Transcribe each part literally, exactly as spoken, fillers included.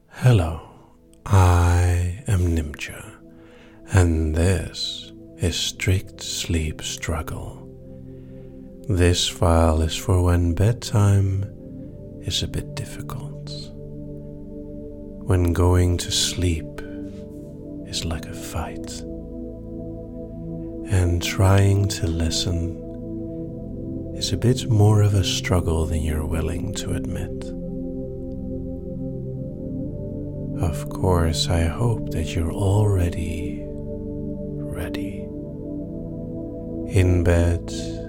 Hello, I am Nimcha, and this is Strict Sleep Struggle. This file is for when bedtime is a bit difficult, when going to sleep is like a fight, and trying to listen is a bit more of a struggle than you're willing to admit. Of course, I hope that you're already ready. In bed,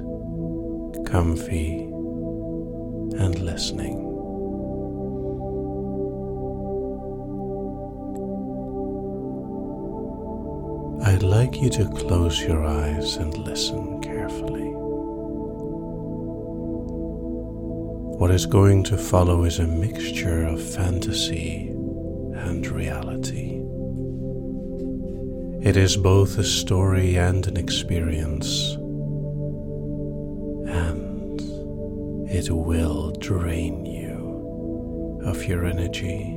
comfy, and listening. I'd like you to close your eyes and listen carefully. What is going to follow is a mixture of fantasy and reality. It is both a story and an experience, and it will drain you of your energy,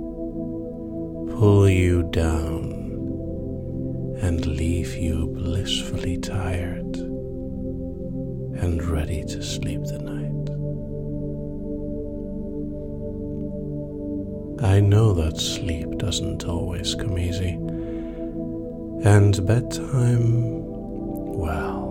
pull you down, and leave you blissfully tired and ready to sleep the night. I know that sleep doesn't always come easy, and bedtime, well,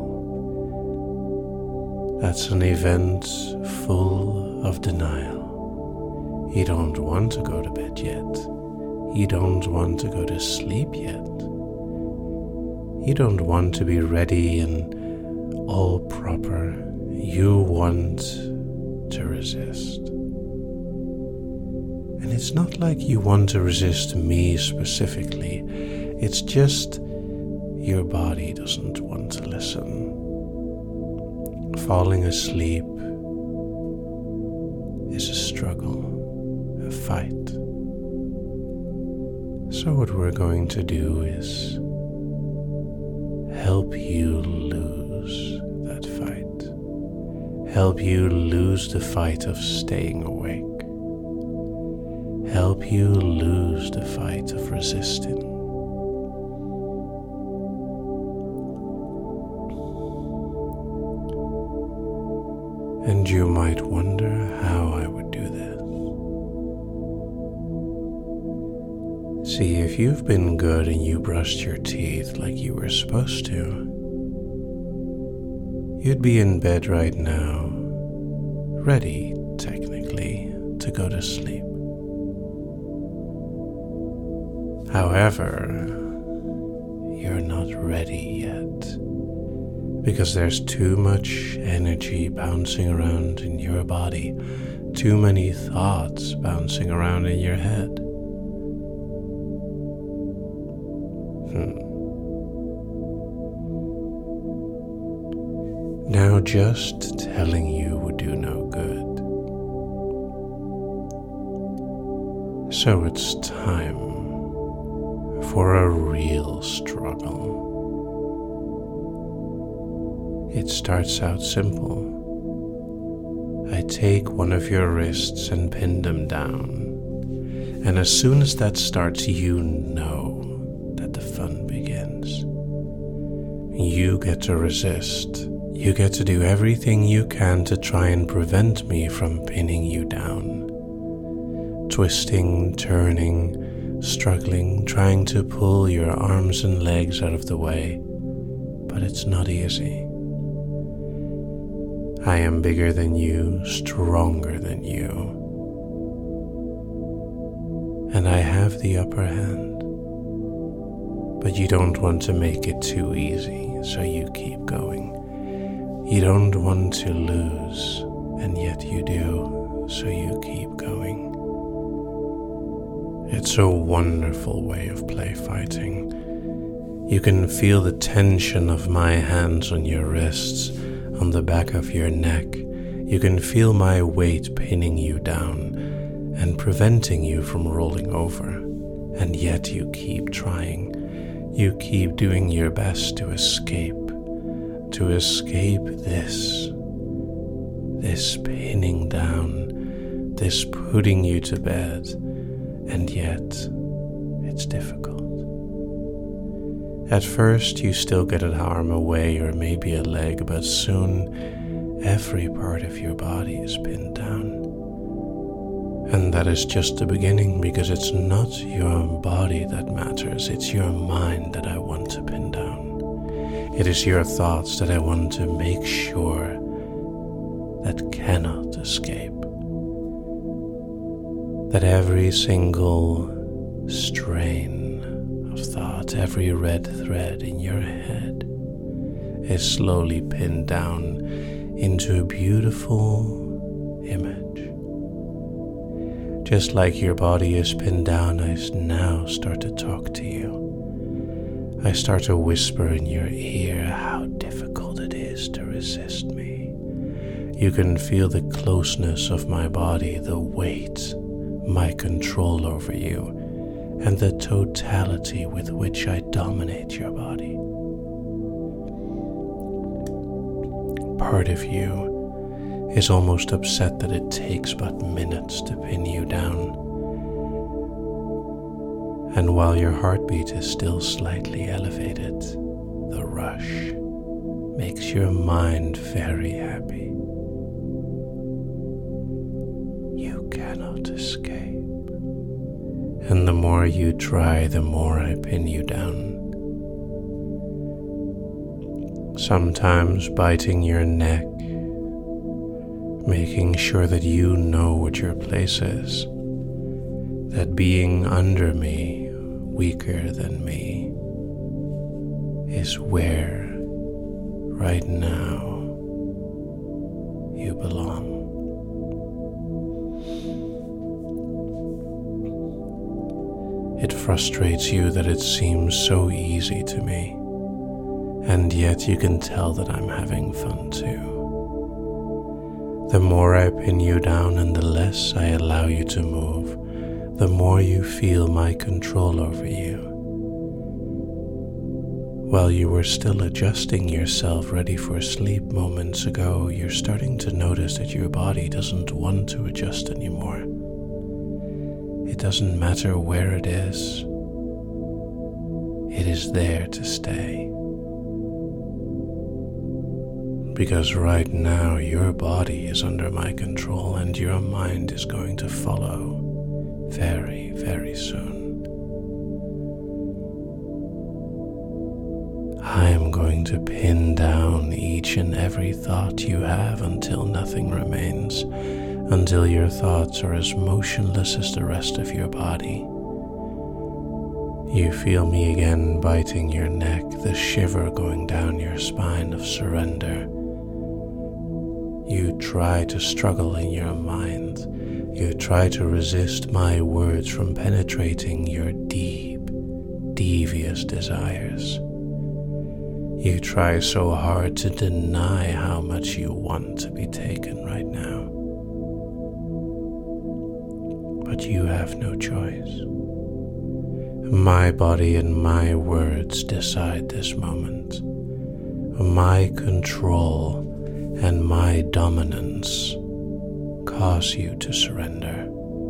that's an event full of denial. You don't want to go to bed yet. You don't want to go to sleep yet. You don't want to be ready and all proper. You want to resist. And it's not like you want to resist me specifically. It's just your body doesn't want to listen. Falling asleep is a struggle, a fight. So what we're going to do is help you lose that fight. Help you lose the fight of staying awake. Help you lose the fight of resisting. And you might wonder how I would do this. See, if you've been good and you brushed your teeth like you were supposed to, you'd be in bed right now, ready, technically, to go to sleep. However, you're not ready yet, because there's too much energy bouncing around in your body, too many thoughts bouncing around in your head. Hmm. Now just telling you would do no good. So it's time for a real struggle. It starts out simple. I take one of your wrists and pin them down, and as soon as that starts, you know that the fun begins. You get to resist. You get to do everything you can to try and prevent me from pinning you down. Twisting, turning, struggling, trying to pull your arms and legs out of the way, but it's not easy. I am bigger than you, stronger than you, and I have the upper hand, but you don't want to make it too easy, so you keep going. You don't want to lose, and yet you do, so you keep going. It's a wonderful way of play fighting. You can feel the tension of my hands on your wrists, on the back of your neck. You can feel my weight pinning you down and preventing you from rolling over. And yet you keep trying. You keep doing your best to escape. To escape this. This pinning down. This putting you to bed. and yet it's difficult. At first you still get an arm away or maybe a leg, but soon every part of your body is pinned down. And that is just the beginning, because it's not your body that matters, it's your mind that I want to pin down. It is your thoughts that I want to make sure that cannot escape. That every single strain of thought, every red thread in your head is slowly pinned down into a beautiful image. Just like your body is pinned down, I now start to talk to you. I start to whisper in your ear how difficult it is to resist me. You can feel the closeness of my body, the weight, my control over you, and the totality with which I dominate your body. Part of you is almost upset that it takes but minutes to pin you down. And while your heartbeat is still slightly elevated, the rush makes your mind very happy. You cannot escape. And the more you try, the more I pin you down. Sometimes biting your neck, making sure that you know what your place is, that being under me, weaker than me, is where, right now, you belong. It frustrates you that it seems so easy to me, and yet you can tell that I'm having fun too. The more I pin you down and the less I allow you to move, the more you feel my control over you. While you were still adjusting yourself ready for sleep moments ago, you're starting to notice that your body doesn't want to adjust anymore. It doesn't matter where it is. It is there to stay. Because right now your body is under my control and your mind is going to follow very, very soon. I am going to pin down each and every thought you have until nothing remains, until your thoughts are as motionless as the rest of your body. You feel me again biting your neck, the shiver going down your spine of surrender. You try to struggle in your mind. You try to resist my words from penetrating your deep, devious desires. You try so hard to deny how much you want to be taken right now. But you have no choice. My body and my words decide this moment. My control and my dominance cause you to surrender.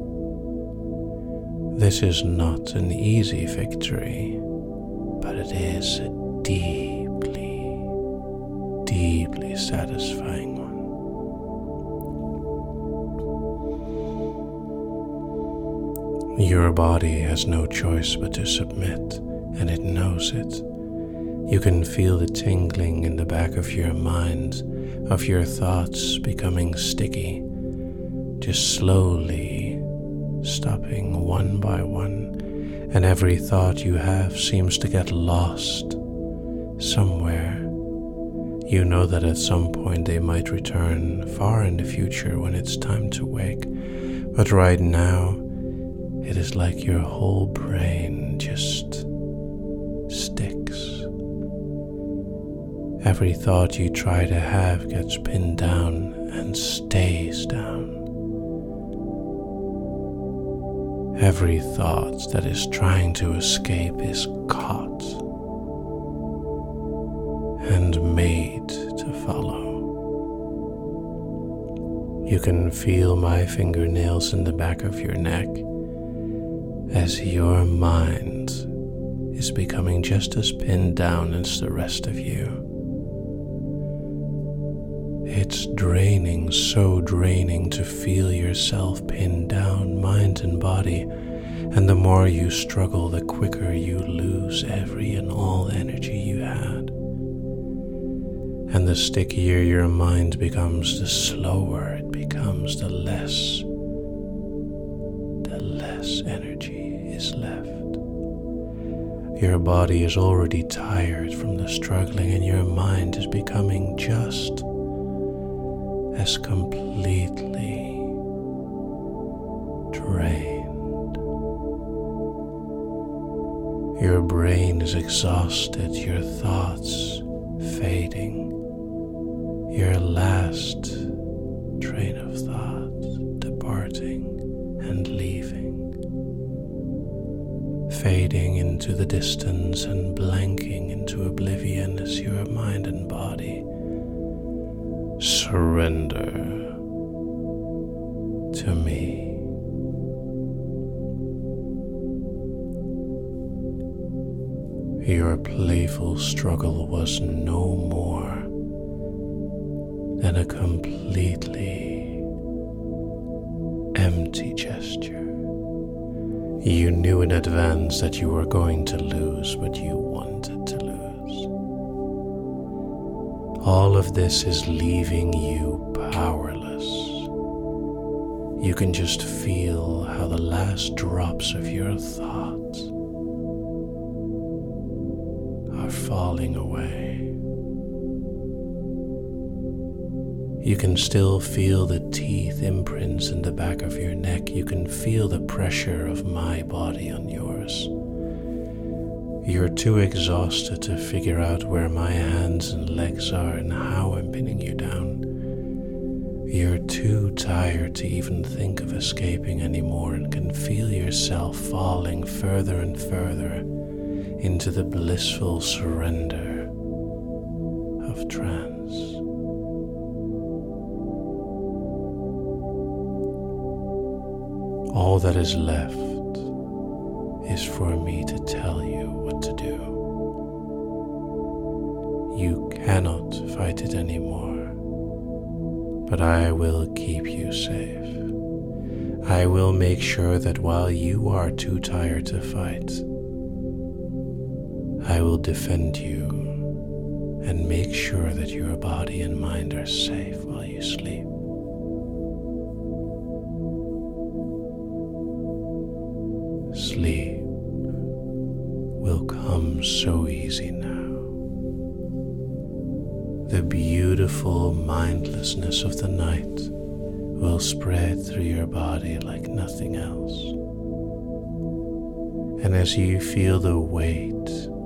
This is not an easy victory, but it is a deeply, deeply satisfying one. Your body has no choice but to submit, and it knows it. You can feel the tingling in the back of your mind, of your thoughts becoming sticky, just slowly stopping one by one, and every thought you have seems to get lost somewhere. You know that at some point they might return far in the future when it's time to wake, but right now it is like your whole brain just sticks. Every thought you try to have gets pinned down and stays down. Every thought that is trying to escape is caught and made to follow. You can feel my fingernails in the back of your neck, as your mind is becoming just as pinned down as the rest of you. It's draining, so draining to feel yourself pinned down, mind and body, and the more you struggle, the quicker you lose every and all energy you had. And the stickier your mind becomes, the slower it becomes, the less, the less energy is left. Your body is already tired from the struggling, and your mind is becoming just as completely drained. Your brain is exhausted, your thoughts fading, your last train of thought departing and leaving, fading into the distance and blanking into oblivion as your mind and body surrender to me. Your playful struggle was no more than a completely empty gesture. You knew in advance that you were going to lose, but you wanted to lose. All of this is leaving you powerless. You can just feel how the last drops of your thoughts are falling away. You can still feel the teeth imprints in the back of your neck. You can feel the pressure of my body on yours. You're too exhausted to figure out where my hands and legs are and how I'm pinning you down. You're too tired to even think of escaping anymore, and can feel yourself falling further and further into the blissful surrender of trance. All that is left is for me to tell you what to do. You cannot fight it anymore, but I will keep you safe. I will make sure that while you are too tired to fight, I will defend you and make sure that your body and mind are safe while you sleep. Sleep will come so easy now. The beautiful mindlessness of the night will spread through your body like nothing else. And as you feel the weight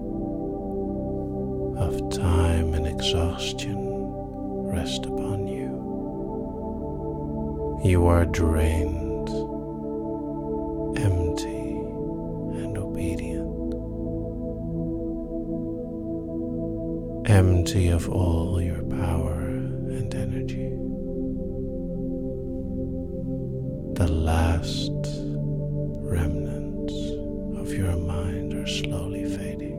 of time and exhaustion rest upon you, you are drained, empty, and obedient. Empty of all your power and energy. The last remnants of your mind are slowly fading.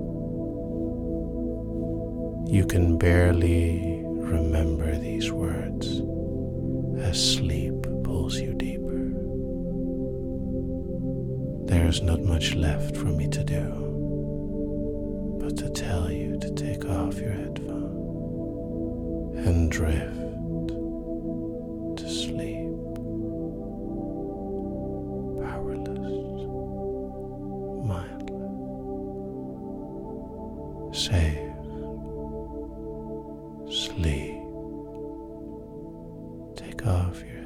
You can barely remember these words as sleep pulls you deeper. There's not much left for me to do but to tell you to take off your headphones and drift to sleep, powerless, mindless, safe, sleep. Take off your